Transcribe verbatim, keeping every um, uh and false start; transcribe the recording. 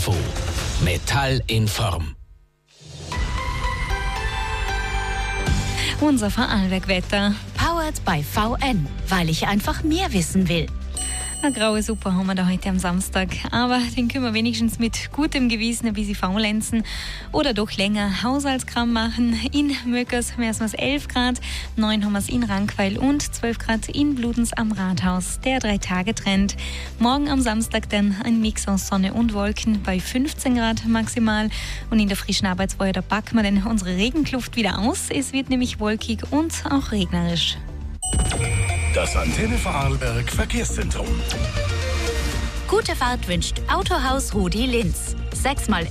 davon. Metall inform. Unser Vorarlberg-Wetter. Powered by V N, weil ich einfach mehr wissen will. Eine graue Suppe haben wir da heute am Samstag, aber den können wir wenigstens mit gutem Gewissen ein bisschen faulenzen oder doch länger Haushaltskram machen. In Möckers messen wir es elf Grad, neun haben wir es in Rankweil und zwölf Grad in Bludenz am Rathaus. Der Drei-Tage-Trend. Morgen am Samstag dann ein Mix aus Sonne und Wolken bei fünfzehn Grad maximal. Und in der frischen Arbeitswoche, da packen wir dann unsere Regenkluft wieder aus. Es wird nämlich wolkig und auch regnerisch. Das Antenne Vorarlberg Verkehrszentrum. Gute Fahrt wünscht Autohaus Rudi Linz. Sechsmal